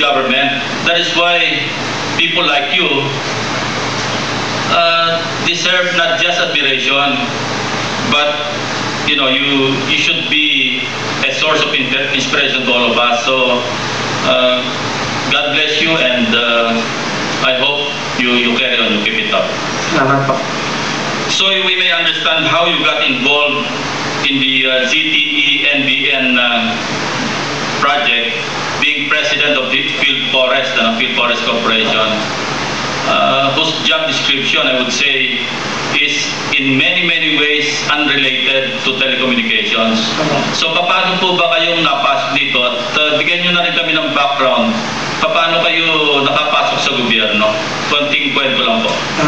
government. That is why people like you deserve not just admiration, but you know, you should be a source of inspiration to all of us. So God bless you, and I hope you carry on, you keep it up. Salamat po. So we may understand how you got involved in the ZTE-NBN project, being president of the Field Forest Corporation, whose job description, I would say, is in many ways unrelated to telecommunications. So paano po ba kayong napasok dito? At bigyan nyo na rin kami ng background. Paano kayo nakapasok sa gobyerno? Konting kwento lang po.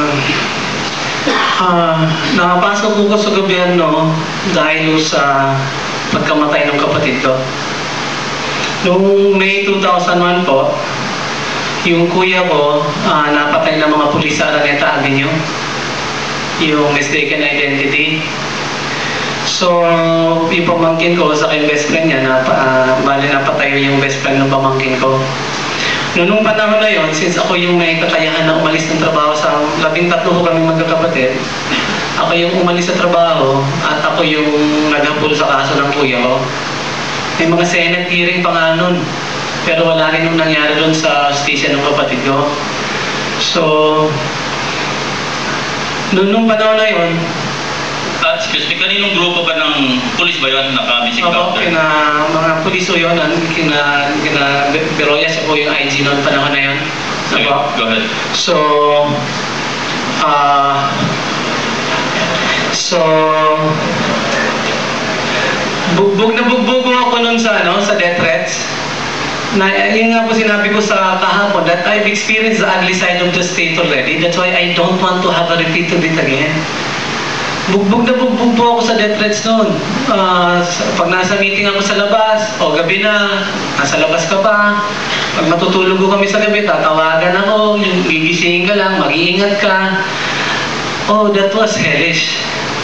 Nakapasok ko sa gobyerno dahil sa pagkamatay ng kapatid ko. Noong May 2001 po, yung kuya ko napatay ng mga pulis sa Araneta Avenue, yung mistaken identity. So, yung pamangkin ko sa aking best friend niya, bali napatay yung best friend ng pamangkin ko. Noong panahon na yon, since ako yung may kakayahan na umalis ng trabaho sa 13 ko kami magkakapatid, ako yung umalis sa trabaho at ako yung naghabol sa kaso ng kuya ko. May mga Senate hearing pa nga nun, pero wala rin nung nangyari doon sa station ng kapatid ko. So, noong panahon na yon, excuse me, kaninong grupo ba ng pulis ba yun naka-missing counter? Mga pulis o yun, Beroya, siya po yung IG noon panahon na yun. Okay, go ahead. Bugbog na bugbog ako nun sa death threats. Yun nga po sinabi ko sa kahapon, that I've experienced the ugly side of the state already. That's why I don't want to have a repeat of it again. Bugbog na bugbog po ako sa death threats noon. Pag nasa meeting ako sa labas, gabi na, nasa labas ka pa. Pag matutulog ko kami sa gabi, tatawagan ako, gigisingin ka lang, mag-iingat ka. Oh, that was hellish.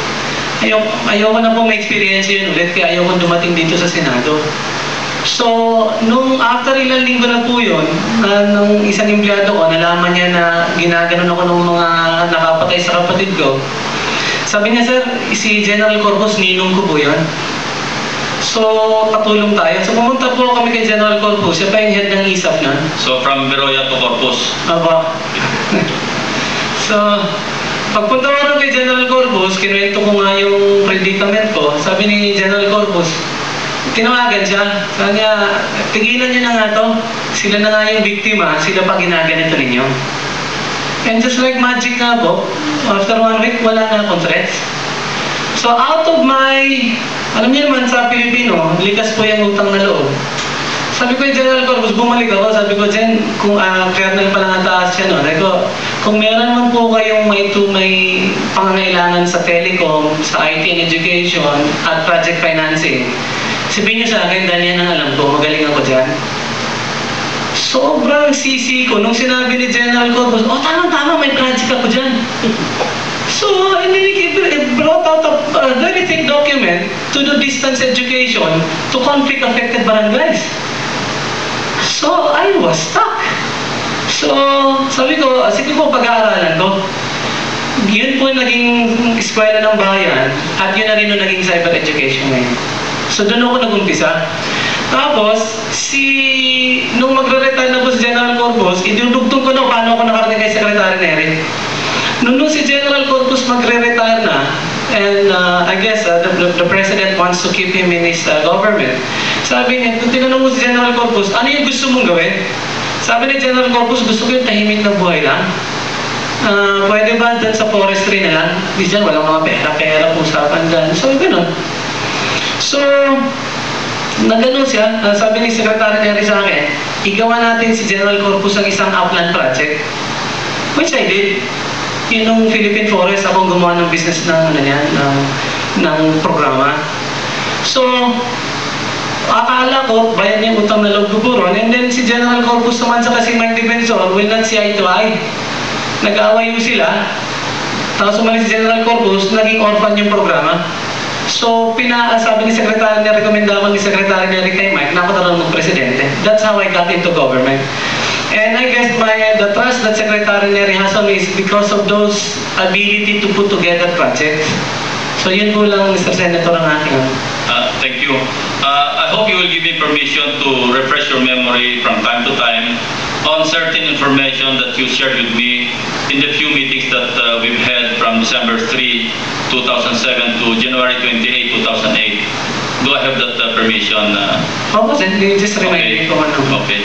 Ayoko na po ma-experience yun ulit, kaya ayoko dumating dito sa Senado. So, nung after ilang linggo na po yun, nung isang empleyado ko, nalaman niya na ginaganon ako ng mga nakapatay sa kapatid ko. Sabi niya, sir, si General Corpus, ninong ko po yun. So, patulong tayo. So, pumunta po kami kay General Corpus. Siya pa yung head ng ISAP nun. So, from Beroya to Corpus? Aba. So, pagpunta ko rin kay General Corpus, kinuwento ko nga yung predicament ko. Sabi ni General Corpus, tinawagan siya. Sabi niya, tigilan niyo na nga to. Sila na nga yung biktima, sila pa ginaganito ninyo. And just like magic nga po, after 1 week, wala na akong threats. So out of my, alam niyo naman sa Pilipino, likas po yung utang na loob. Sabi ko yung General Corpus, bumalik ako. Sabi ko, Jen, kung kernel pa lang ang taas siya, no? Sabi ko, kung meron man po kayong may pangangailangan sa telecom, sa IT and education, at project financing, sabihin niyo sa akin, dahil yan ang alam ko, magaling ako dyan. Sobrang sisi ko nung sinabi ni General Corpus, tama, may project ako dyan. So, and then it brought out a very thick document to do distance education to conflict-affected barangays. So, I was stuck. So, sabi ko, sige po, pag-aaralan ko. Yun po naging eskwela ng bayan at yun na rin yung naging cyber education ngayon. So, doon ako nag-umpisa. Tapos, nung magre-retire na po si General Corpus, idudugtong ko na paano ako nakarating kay Secretary Neri. Nung si General Corpus magre-retire na, and I guess the President wants to keep him in his government. Sabi niya, kung tinanong mo si General Corpus, ano yung gusto mong gawin? Sabi ni General Corpus, gusto ko yung tahimik na buhay lang. Pwede ba dyan sa forestry na lang? Di dyan, walang mga pera, usapan dyan. So, gano'n. So, nagano siya, sabi ni Secretary Neri sa akin, igawa natin si General Corpus ang isang upland project. Which I did. Yun nung Philippine Forest, akong gumawa ng business ng programa. So, akala ko, bayan yung utang na loob buburon, and then si General Corpus naman sa kasing Mike Defensor will not see eye to eye. Nag-aaway sila, tapos umalis si General Corpus, naging orphan yung programa. So, sabi ni Secretary, rekomendahan ni Secretary Neri kay Mike na ako talagang mag-presidente. That's how I got into government. And I guess the trust that Secretary Neri has on me is because of those ability to put together projects. So yun po lang, Mr. Senator, ang aking. Thank you. I hope you will give me permission to refresh your memory from time to time on certain information that you shared with me in the few meetings that we've had from December 3, 2007 to January 28, 2008. Do I have that permission? Opo, just remind me kung ano. Okay.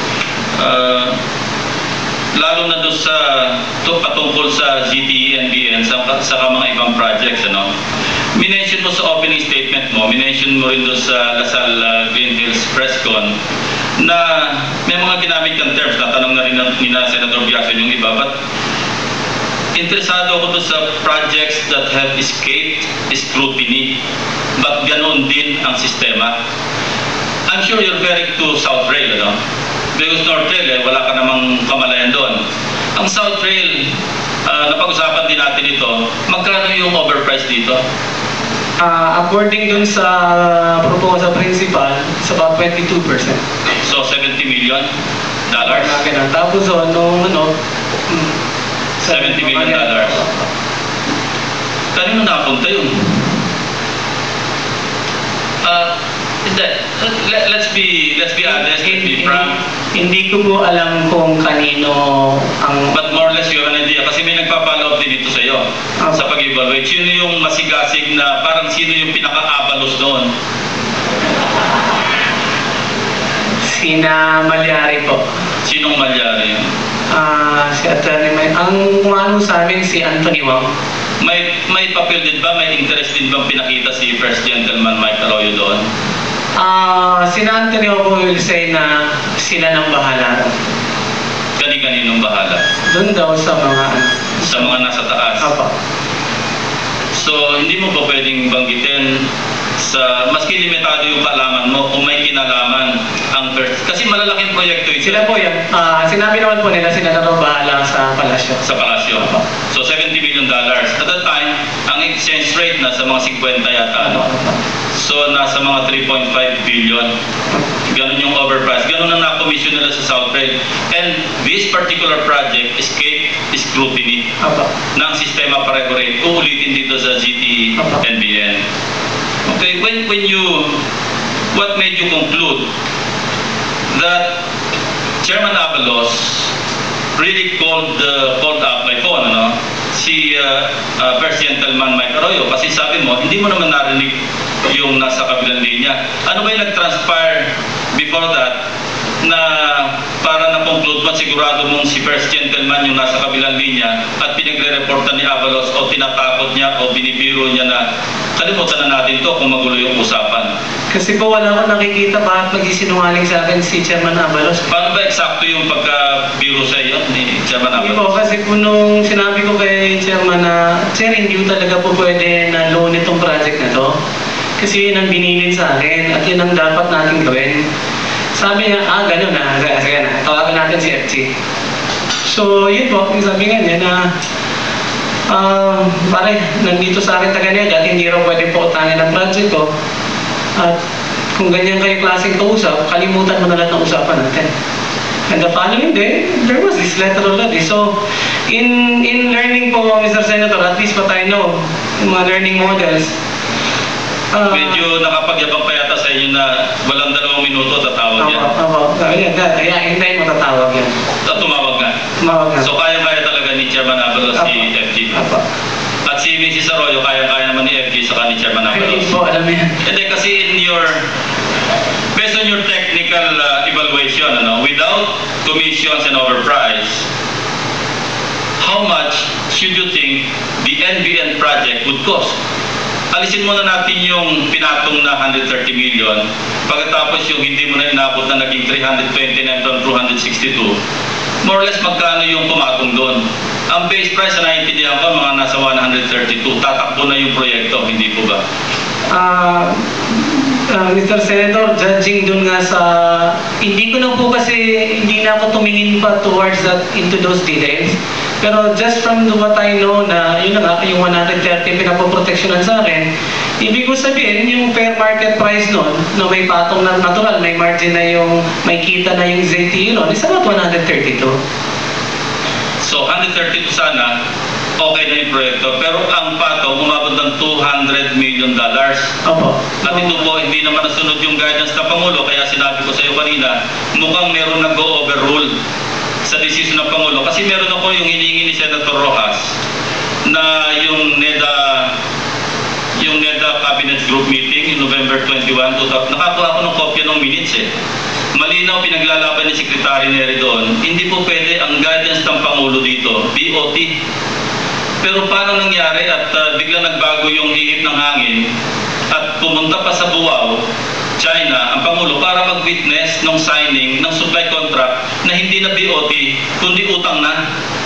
Lalo na doon sa patungkol sa ZTE, NBN, sa mga ibang projects, ano? Minention mo sa opening statement mo, minention mo rin doon sa Lasal Green Hills Presscon na may mga ginamit kang terms, natanong na rin ni Senator Biason yung iba, but interesado ako doon sa projects that have escaped scrutiny, but ganoon din ang sistema. I'm sure you're referring to South Rail, ano? Because North Rail, wala ka namang kamalayan doon. Ang South Rail, napag-usapan din natin ito, magkano yung overprice dito? According dun sa proposal principal, it's about 22%. So, $70 million? Tapos nung $70 million. Kanino napunta yun? Let's be honest, let's be frank. Hindi ko po alam kung kanino ang... But more or less you have an idea. Kasi may nagpapaloob din ito sa iyo sa pag-evaluate. Sino yung masigasig na parang sino yung pinaka-abalos doon? Sina Malyari po. Sinong Malyari? Si Attorney May. Ang kumano sa amin si Anthony Wang. May papel din ba? May interest din bang pinakita si First Gentleman Mike Arroyo doon? Sina Anthony Wang will say na sila nang bahala. Kani-kaninong bahala? Doon daw sa mga sa mga nasa taas? Apa. So, hindi mo pa pwedeng banggitin sa, maski limitado yung kaalaman mo, kung may kinalaman ang first. Kasi malalaking proyekto ito. Sila po yan. Sinabi naman po nila sila na daw bahala sa palasyo. Sa palasyo. So, $70 million. At that time, ang exchange rate na sa mga 50 yata. Ano? So, nasa mga 3.5 billion. Ganun yung overprice. Ganun ang na-commission nila sa South Rail. And this particular project escaped scrutiny ng sistema pareho rate. Uulitin dito sa ZTE, NBN. Okay, when you, what made you conclude that Chairman Abalos really called up by phone, ano? Si First Gentleman Mike Arroyo, kasi sabi mo, hindi mo naman narinig yung nasa kabilang linya. Ano ba yung nag-transpire before that na para na-conclude mo, sigurado mong si First Gentleman yung nasa kabilang linya at pinagre-reportan ni Abalos o tinatakot niya o binibiro niya na kalimutan na natin to kung magulo yung usapan? Kasi po wala akong nakikita bakit magsisinungaling sa akin si Chairman Abalos. Paano ba eksakto yung pagka-biro sa iyo ni Chairman Abalos? Hindi po, kasi po nung sinabi ko kay Chairman na, Chair, hindi ko talaga po pwede na loan itong project na to. Kasi yun ang binilin sa akin at yun ang dapat natin gawin. Sabi niya, ganun na, sige na, tawagan natin si FG. So, yun po, sabi nga niya na, pare, nandito sa akin taga-Nega at hindi raw pwede po utangin ang project ko. At kung ganyan kayo klaseng kausap, kalimutan mo na lahat ng usapan natin. And the following day, there was this letter already. So, in learning po, Mr. Senator, at least what I know, yung mga learning models, medyo nakapagyabang pa yata sa inyo na walang 2 minuto tatawag yan. Hintayin mo tatawag yan. Tumawag nga. Tumawag nga. So kaya-kaya talaga ni Chairman Abalos si FG. At si Mrs. Arroyo, kaya-kaya naman ni FG sa ni Chairman Abalos. Hindi po, alam yan. Hindi kasi based on your technical evaluation, without commissions and overprice, how much should you think the NBN project would cost? Alisin muna natin yung pinatong na 130 million. Pagkatapos yung hindi mo na inabot na naging 329 from 262. More or less magkano yung pumatong doon? Ang base price na naiintindihan ko, mga nasa 132. Tatakbo na yung proyekto, hindi po ba? Mr. Senator, judging dun nga sa... Hindi ko na po kasi, hindi na ako tumingin pa towards that, into those details. Pero just from what I know na, yun na nga, yung 130 pinapoproteksyonan sa akin, ibig ko sabihin, yung fair market price nun, na may patong na natural, may margin na yung, may kita na yung ZTE nun, is about 132. So 132 sana, okay na yung proyekto. Pero ang patong umabot ng $200 million. Opo. At ito po, hindi naman nasunod yung guidance ng Pangulo, kaya sinabi ko sa iyo kanina, mukhang meron nag-overrule sa decision ng Pangulo. Kasi meron ako yung hiningi ni Senator Rojas na yung NEDA Cabinet Group Meeting in November 21, nakakuha ko ng kopya ng minutes eh. Malinaw pinaglalaban ni Secretary Neri doon, hindi po pwede ang guidance ng Pangulo dito, BOT. Pero paano nangyari at biglang nagbago yung hihip ng hangin at pumunta pa sa Buwao, China, ang Pangulo para mag-witness ng signing ng supply contract na hindi na BOT, kundi utang na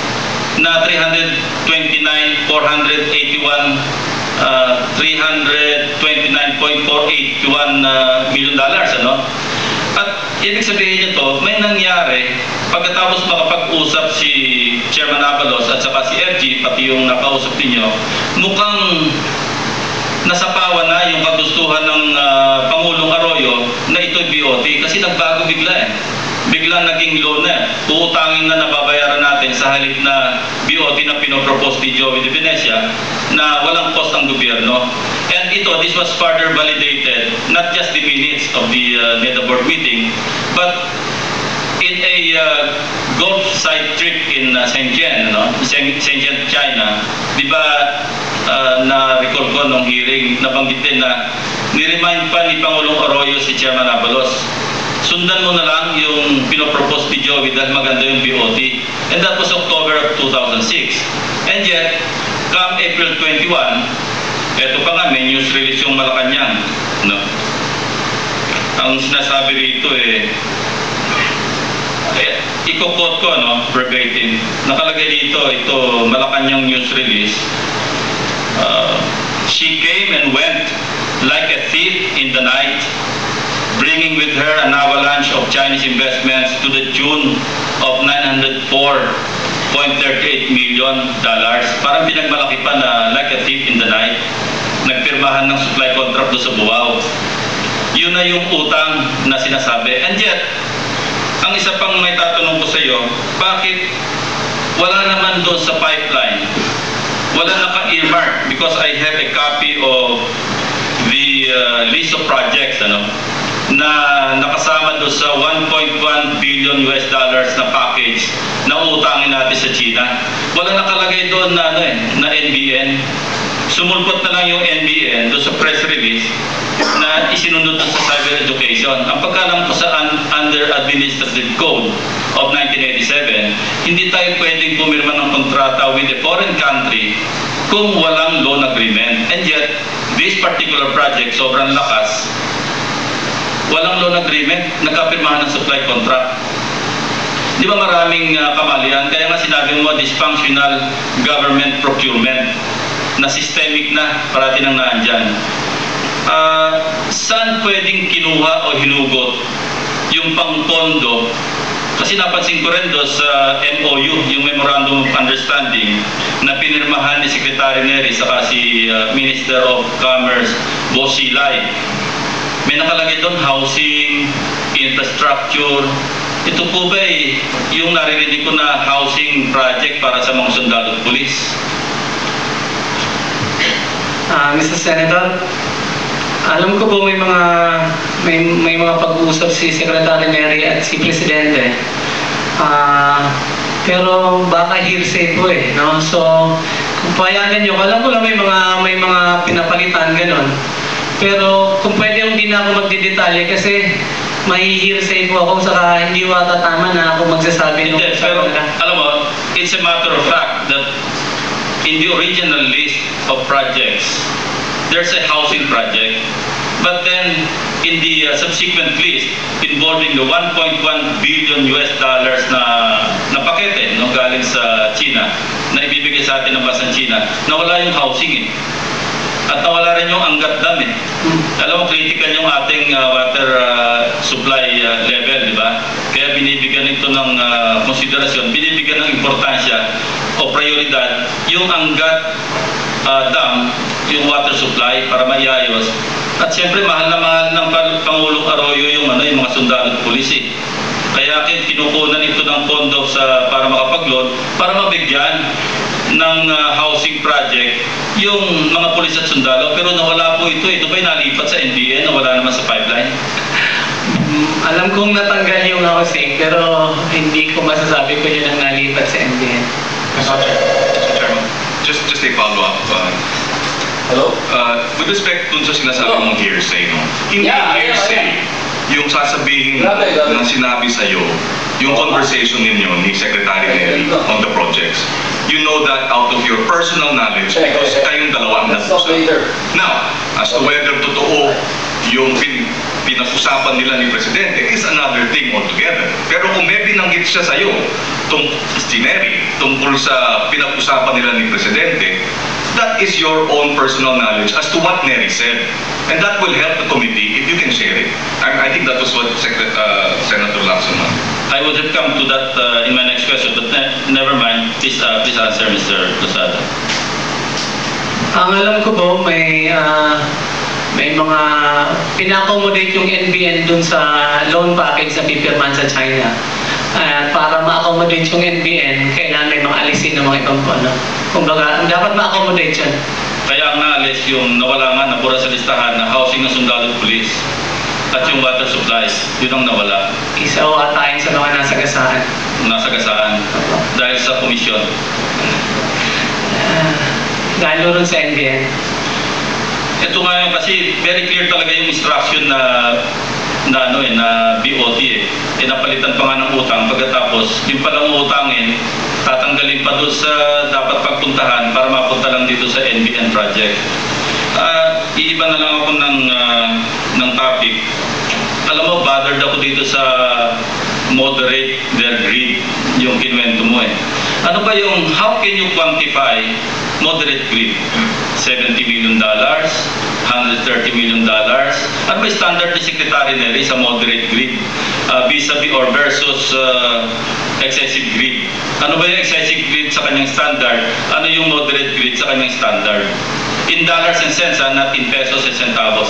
329.481 million dollars, ano? At ibig sabihin nito, may nangyari pagkatapos makapag-usap si Chairman Abalos at saka si FG, pati yung nakausap ninyo, mukhang nasapawan na yung kagustuhan ng Pangulong Arroyo na ito'y BOT kasi nagbago bigla eh. Biglang naging loan na. Uutangin na nababayaran natin sa halip na BOT na pinopropose ni Joey de Venecia na walang cost ang gobyerno. And this was further validated, not just the minutes of the NEDA board meeting, but in a golf site trip in Shenzhen, Shenzhen, China. Di ba na-recall ko nung hearing, nabanggit din na niremind pa ni Pangulong Arroyo si Chairman Abalos, sundan mo na lang yung pinopropose ni Joey dahil maganda yung BOT. And that was October of 2006. And yet, come April 21, eto pa nga, may news release yung Malacanang. No? Ang sinasabi rito i-quote ko, verbatim. Nakalagay dito, ito, Malacanang news release. She came and went like a thief in the night, bringing with her an avalanche of Chinese investments to the tune of $904.38 million. Parang pinagmalaki pa na like a thief in the night. Nagpirmahan ng supply contract doon sa Buwao. Yun na yung utang na sinasabi. And yet, ang isa pang may tatanong ko sa iyo, bakit wala naman doon sa pipeline? Wala naka-earmark because I have a copy of the list of projects na nakasama doon sa $1.1 billion na package na utangin natin sa China. Wala nakalagay doon na NBN. Sumulpot na lang yung NBN doon sa press release na isinunod doon sa cyber education. Ang pagkalam ko sa under Administrative Code of 1987, hindi tayo pwedeng pumirma ng kontrata with a foreign country kung walang loan agreement. And yet, this particular project, sobrang lakas, walang loan agreement, nagkapirmahan ng supply contract. Di ba maraming kamalian? Kaya nga sinabi mo, dysfunctional government procurement na systemic na, parati nang naandyan. Saan pwedeng kinuha o hinugot yung pangpondo? Kasi napansin ko rin doon sa MOU, yung Memorandum of Understanding, na pinirmahan ni Secretary Neri saka si Minister of Commerce, Boss Silay. May nakalagay doon, housing, infrastructure. Ito po ba yung naririnig ko na housing project para sa mga sundalo at pulis? Mr. Senator, alam ko po may mga pag-uusap si Secretary Neri at si Presidente. Pero baka hearsay po no? So, kung payagan nyo, alam ko lang may mga pinapalitan ganon. Pero kung pwede hindi na ako magdidetalye kasi mahihirsay po ako saka hindi wata tama na ako magsasabi. Pero alam mo, it's a matter of fact that in the original list of projects, there's a housing project. But then, in the subsequent list involving the $1.1 billion na pakete galing sa China, na ibibigay sa atin ng bansang China, nawala yung housing At nawala rin yung Angat Dam eh. Alam mo, critical yung ating water supply level, di ba? Kaya binibigyan ito ng konsiderasyon, binibigyan ng importansya o prioridad yung Angat Dam, yung water supply para maiayos. At siyempre, mahal na mahal ng Pangulong Arroyo yung mga sundalo at pulis eh. Kaya kinukunan ito ng pondo para makapag-loan, para mabigyan ng housing project yung mga pulis at sundalo. Pero nawala po ito. Ito ba'y nalipat sa NBN? Nawala naman sa pipeline? Alam kong natanggal yung housing, pero hindi ko masasabi ko yun ang nalipat sa NBN. Mr. Chairman, just a follow-up. Hello? With respect dun sa sinasabi mong hearsay, no? Hindi hearsay yung sasabihin na sinabi sa'yo, yung conversation ninyo ni Secretary Neri on the projects. You know that out of your personal knowledge because kayong dalawa ang nag-usap. Now, as to whether totoo yung pinag-usapan nila ni Presidente is another thing altogether. Pero kung may binanggit siya sa'yo, si Neri, tungkol sa pinag-usapan nila ni Presidente, that is your own personal knowledge as to what Neri said. And that will help the committee if you can share it. I think that was what Senator Lacson meant. I would have come to that in my next question, but never mind. Please answer, Mr. Losada. Ang alam ko po, may mga pina-accommodate yung NBN dun sa loan package na pipirman sa China. Para ma-accommodate yung NBN, kailangan may mga alisin ng mga ibang kumbaga, dapat ma-accommodate yan. Kaya ang naalis yung nawala nga, nabura sa listahan na housing ng sundalo police at yung water supply, yun ang nawala. Isa o atayin sa mga nasagasaan. Nasagasaan dahil sa komisyon. Lalo rin sa NBN. Ito nga yung kasi very clear talaga yung instruction na BOT eh. Napalitan pa nga ng utang pagkatapos yung palang utangin tatanggalin pa doon sa dapat pagpuntahan para mapunta lang dito sa NBN project. Iiba na lang ako ng topic. Alam mo, bothered ako dito sa moderate their greed, yung kinuwento mo eh. Ano ba yung, how can you quantify moderate greed? $70 million, $130 million. Ano ba yung standard ni Secretary Neri sa moderate greed? Vis-a-vis or versus excessive greed. Ano ba yung excessive greed sa kanyang standard? Ano yung moderate greed sa kanyang standard? In dollars and cents, not in pesos and centavos.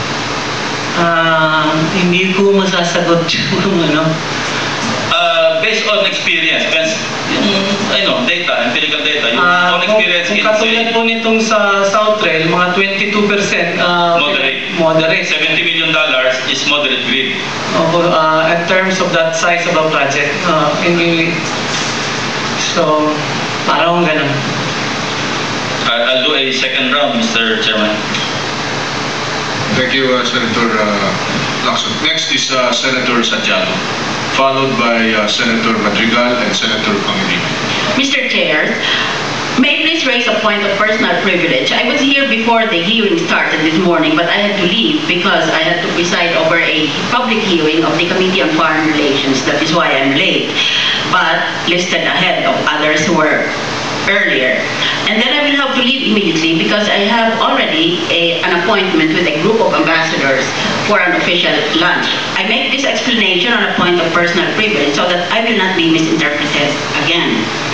Hindi ko masasagot yung Based on experience, yung data, empirical data, yung on experience kung katulad po nitong sa South Rail, mga 22% moderate. $70 million is moderate greed. In terms of that size of a project. So, parang ganun. I'll do a second round, Mr. Chairman. Thank you, Senator Lacson. Next is Senator Santiago, followed by Senator Madrigal and Senator Pangilinan. Mr. Chair, may I please raise a point of personal privilege? I was here before the hearing started this morning, but I had to leave because I had to preside over a public hearing of the Committee on Foreign Relations. That is why I'm late, but listed ahead of others who were earlier. And then I will have to leave immediately because I have already an appointment with a group of ambassadors for an official lunch. I make this explanation on a point of personal privilege so that I will not be misinterpreted again.